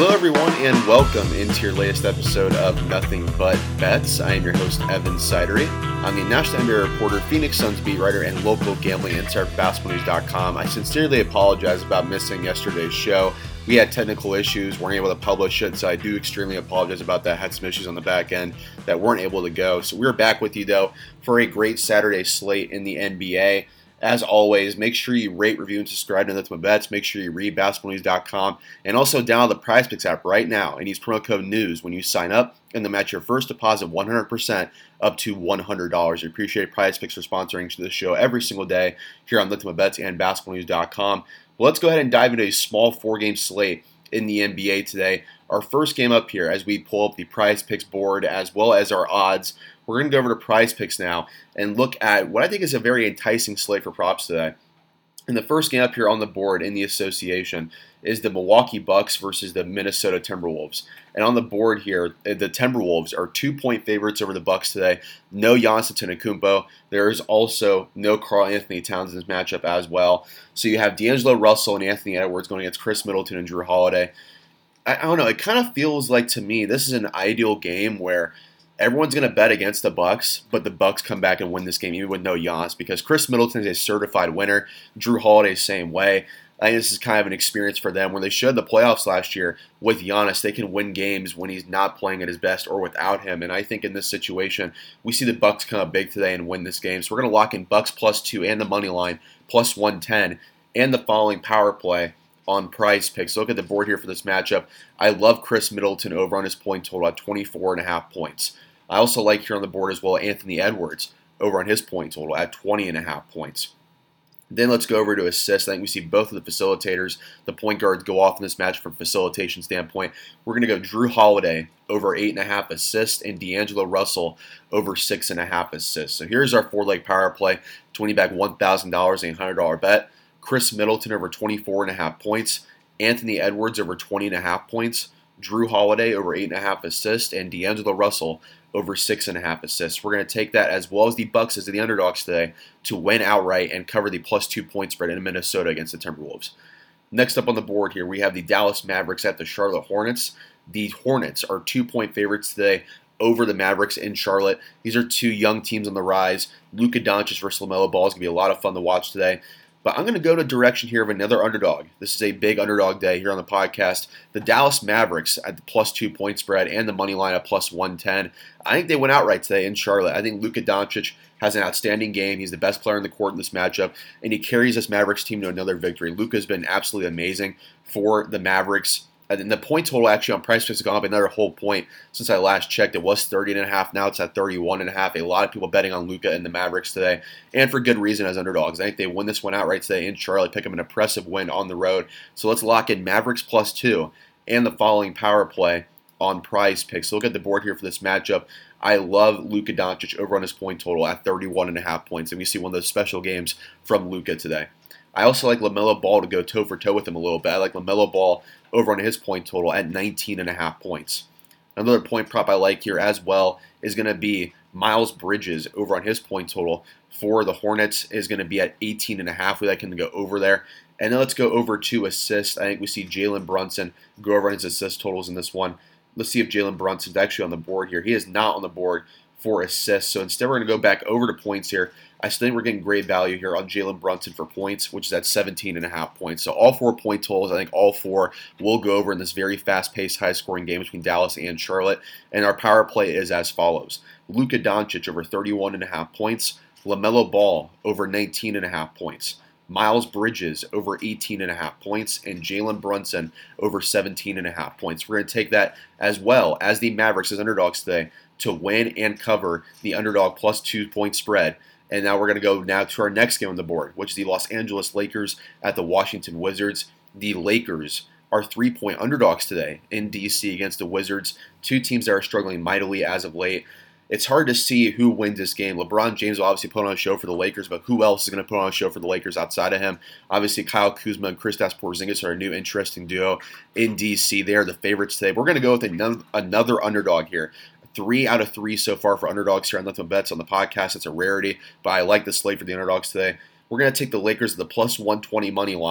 Hello, everyone, and welcome into your latest episode of Nothing But Bets. I am your host, Evan Sidery. I'm the national NBA reporter, Phoenix Suns beat writer, and local gambling insider for BasketballNews.com. I sincerely apologize about missing yesterday's show. We had technical issues, weren't able to publish it, so I do extremely apologize about that. Had some issues on the back end that weren't able to go. So we're back with you, though, for a great Saturday slate in the NBA. As always, make sure you rate, review, and subscribe to Nothing But Bets. Make sure you read BasketballNews.com and also download the PrizePicks app right now and use promo code NEWS when you sign up, and they'll match your first deposit 100% up to $100. I appreciate PrizePicks for sponsoring this show every single day here on Nothing But Bets and BasketballNews.com. Well, let's go ahead and dive into a small four-game slate in the NBA today. Our first game up here as we pull up the PrizePicks board as well as our odds. We're going to go over to PrizePicks now and look at what I think is a very enticing slate for props today. And the first game up here on the board in the association is the Milwaukee Bucks versus the Minnesota Timberwolves. And on the board here, the Timberwolves are 2-point favorites over the Bucks today. No Giannis Antetokounmpo. There is also no Karl-Anthony Towns in this matchup as well. So you have D'Angelo Russell and Anthony Edwards going against Chris Middleton and Jrue Holiday. I don't know. It kind of feels like, to me, this is an ideal game where everyone's going to bet against the Bucks, but the Bucks come back and win this game even with no Giannis because Chris Middleton is a certified winner. Jrue Holiday, same way. I think this is kind of an experience for them where they showed the playoffs last year with Giannis. They can win games when he's not playing at his best or without him. And I think in this situation, we see the Bucks come up big today and win this game. So we're going to lock in Bucks +2 and the money line +110 and the following power play on PrizePicks. Look at the board here for this matchup. I love Chris Middleton over on his point total at 24.5 points. I also like here on the board as well Anthony Edwards over on his point total at 20.5 points. Then let's go over to assists. I think we see both of the facilitators, the point guards, go off in this match from a facilitation standpoint. We're going to go Jrue Holiday over 8.5 assists and D'Angelo Russell over 6.5 assists. So here's our four-leg power play. 20 back $1,000 and a $100 bet. Chris Middleton over 24.5 points. Anthony Edwards over 20.5 points. Jrue Holiday over 8.5 assists. And D'Angelo Russell over 6.5 assists. We're going to take that as well as the Bucks as the underdogs today to win outright and cover the +2 point spread in Minnesota against the Timberwolves. Next up on the board here, we have the Dallas Mavericks at the Charlotte Hornets. The Hornets are 2-point favorites today over the Mavericks in Charlotte. These are two young teams on the rise. Luka Doncic versus LaMelo Ball is going to be a lot of fun to watch today. But I'm going to go to direction here of another underdog. This is a big underdog day here on the podcast. The Dallas Mavericks at the +2 point spread and the money line at +110. I think they went outright today in Charlotte. I think Luka Doncic has an outstanding game. He's the best player in the court in this matchup, and he carries this Mavericks team to another victory. Luka's been absolutely amazing for the Mavericks. And the point total actually on PrizePicks has gone up another whole point since I last checked. It was 30.5. Now it's at 31.5. A lot of people betting on Luka and the Mavericks today, and for good reason as underdogs. I think they win this one outright today in Charlotte, pick up an impressive win on the road. So let's lock in Mavericks +2 and the following power play on PrizePicks. So look at the board here for this matchup. I love Luka Doncic over on his point total at 31.5 points. And we see one of those special games from Luka today. I also like LaMelo Ball to go toe-for-toe with him a little bit. I like LaMelo Ball over on his point total at 19.5 points. Another point prop I like here as well is going to be Miles Bridges over on his point total for the Hornets is going to be at 18.5. We like him to go over there. And then let's go over to assists. I think we see Jalen Brunson go over on his assist totals in this one. Let's see if Jalen Brunson's actually on the board here. He is not on the board for assists. So instead we're going to go back over to points here. I still think we're getting great value here on Jalen Brunson for points, which is at 17.5 points. So all 4 point totals, I think all 4 will go over in this very fast-paced, high-scoring game between Dallas and Charlotte. And our power play is as follows. Luka Doncic over 31.5 points. LaMelo Ball over 19.5 points. Miles Bridges over 18.5 points, and Jalen Brunson over 17.5 points. We're going to take that as well as the Mavericks as underdogs today to win and cover the underdog +2 point spread. And now we're going to go now to our next game on the board, which is the Los Angeles Lakers at the Washington Wizards. The Lakers are 3-point underdogs today in D.C. against the Wizards, two teams that are struggling mightily as of late. It's hard to see who wins this game. LeBron James will obviously put on a show for the Lakers, but who else is going to put on a show for the Lakers outside of him? Obviously, Kyle Kuzma and Kristaps Porzingis are a new interesting duo in D.C. They are the favorites today. We're going to go with another underdog here. 3 out of 3 so far for underdogs here on Nothing But Bets on the podcast. It's a rarity, but I like the slate for the underdogs today. We're going to take the Lakers at the +120 money line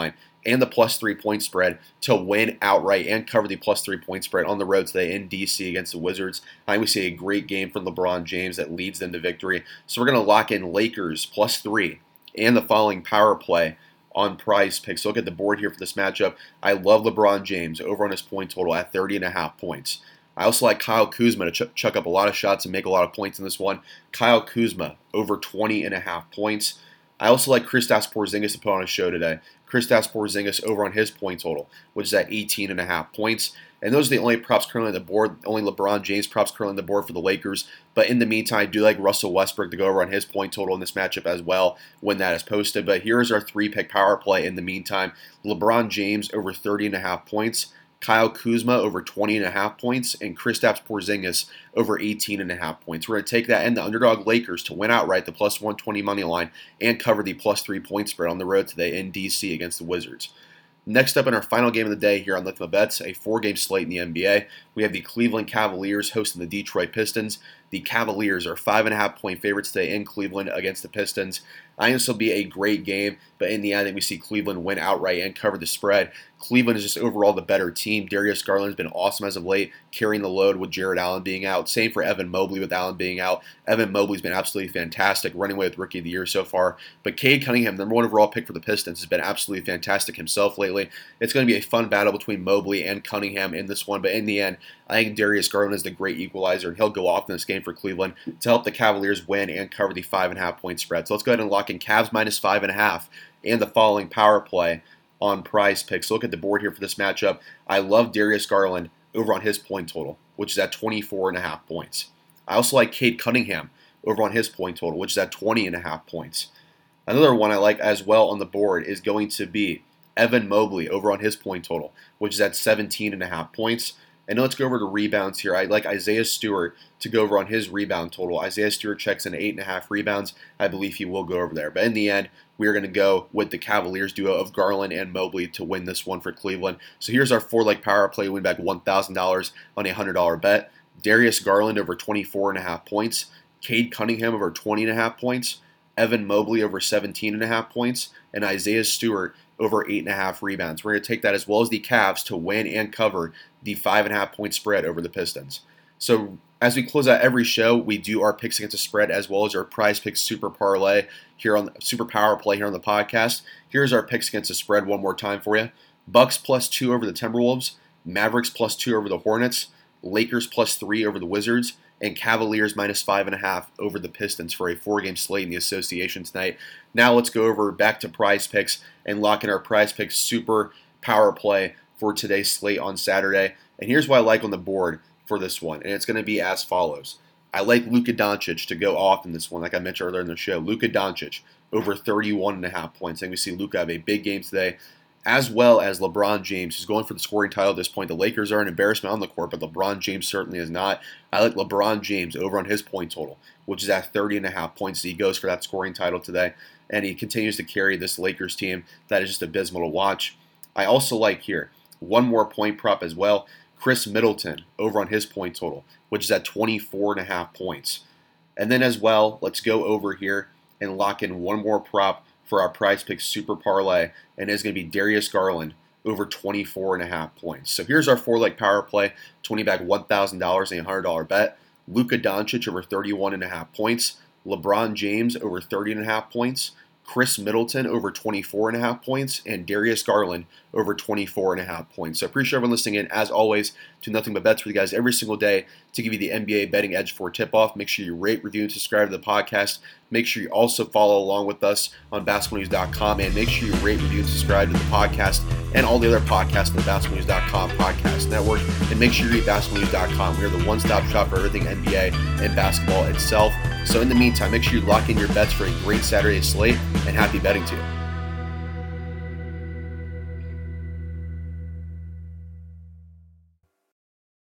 and the plus 3-point spread to win outright and cover the plus 3-point spread on the road today in DC against the Wizards. I think we see a great game from LeBron James that leads them to victory. So we're going to lock in Lakers plus 3 and the following power play on Prize Picks. So look at the board here for this matchup. I love LeBron James over on his point total at 30.5 points. I also like Kyle Kuzma to chuck up a lot of shots and make a lot of points in this one. Kyle Kuzma over 20.5 points. I also like Kristaps Porzingis to put on a show today. Kristaps Porzingis over on his point total, which is at 18.5 points. And those are the only props currently on the board, only LeBron James props currently on the board for the Lakers. But in the meantime, I do like Russell Westbrook to go over on his point total in this matchup as well when that is posted. But here's our 3-pick power play in the meantime. LeBron James over 30.5 points. Kyle Kuzma over 20.5 points, and Kristaps Porzingis over 18.5 points. We're going to take that and the underdog Lakers to win outright the plus 120 money line and cover the plus 3-point spread on the road today in DC against the Wizards. Next up in our final game of the day here on Nothing But Bets, a 4-game slate in the NBA. We have the Cleveland Cavaliers hosting the Detroit Pistons. The Cavaliers are 5.5-point favorites today in Cleveland against the Pistons. I think this will be a great game, but in the end, I think we see Cleveland win outright and cover the spread. Cleveland is just overall the better team. Darius Garland's been awesome as of late, carrying the load with Jared Allen being out. Same for Evan Mobley with Allen being out. Evan Mobley's been absolutely fantastic, running away with Rookie of the Year so far. But Cade Cunningham, the number 1 overall pick for the Pistons, has been absolutely fantastic himself lately. It's going to be a fun battle between Mobley and Cunningham in this one, but in the end, I think Darius Garland is the great equalizer, and he'll go off in this game for Cleveland to help the Cavaliers win and cover the 5.5-point spread. So let's go ahead and lock in Cavs minus 5.5 and the following power play on Prize Picks. So look at the board here for this matchup. I love Darius Garland over on his point total, which is at 24.5 points. I also like Cade Cunningham over on his point total, which is at 20.5 points. Another one I like as well on the board is going to be Evan Mobley over on his point total, which is at 17.5 points. And let's go over to rebounds here. I like Isaiah Stewart to go over on his rebound total. Isaiah Stewart checks in 8.5 rebounds. I believe he will go over there. But in the end, we're going to go with the Cavaliers duo of Garland and Mobley to win this one for Cleveland. So here's our 4-leg power play. Win back $1,000 on a $100 bet. Darius Garland over 24.5 points. Cade Cunningham over 20.5 points. Evan Mobley over 17.5 points. And Isaiah Stewart over 8.5 rebounds. We're going to take that as well as the Cavs to win and cover the 5.5-point spread over the Pistons. So as we close out every show, we do our picks against the spread as well as our Prize Picks Super Parlay here on Super Power Play here on the podcast. Here's our picks against the spread one more time for you. Bucks plus 2 over the Timberwolves, Mavericks plus 2 over the Hornets, Lakers plus 3 over the Wizards, and Cavaliers minus 5.5 over the Pistons for a 4-game slate in the association tonight. Now let's go over back to Prize Picks and lock in our Prize Picks Super Power Play for today's slate on Saturday. And here's what I like on the board for this one, and it's going to be as follows. I like Luka Doncic to go off in this one, like I mentioned earlier in the show. Luka Doncic over 31.5 points. I think we see Luka have a big game today, as well as LeBron James, who's going for the scoring title at this point. The Lakers are an embarrassment on the court, but LeBron James certainly is not. I like LeBron James over on his point total, which is at 30.5 points. He goes for that scoring title today, and he continues to carry this Lakers team that is just abysmal to watch. I also like here one more point prop as well. Chris Middleton over on his point total, which is at 24.5 points. And then as well, let's go over here and lock in one more prop for our Prize Picks Super Parlay, and it's going to be Darius Garland over 24.5 points. So here's our 4-leg power play, 20 back $1,000 and a $100 bet. Luka Doncic over 31.5 points. LeBron James over 30.5 points. Chris Middleton over 24.5 points, and Darius Garland over 24.5 points. So I appreciate everyone listening in. As always, do Nothing But Bets for you guys every single day to give you the NBA betting edge for tip-off. Make sure you rate, review, and subscribe to the podcast. Make sure you also follow along with us on basketballnews.com, and make sure you rate, review, and subscribe to the podcast and all the other podcasts on the basketballnews.com podcast network. And make sure you read basketballnews.com. We are the one-stop shop for everything NBA and basketball itself. So in the meantime, make sure you lock in your bets for a great Saturday slate, and happy betting to you.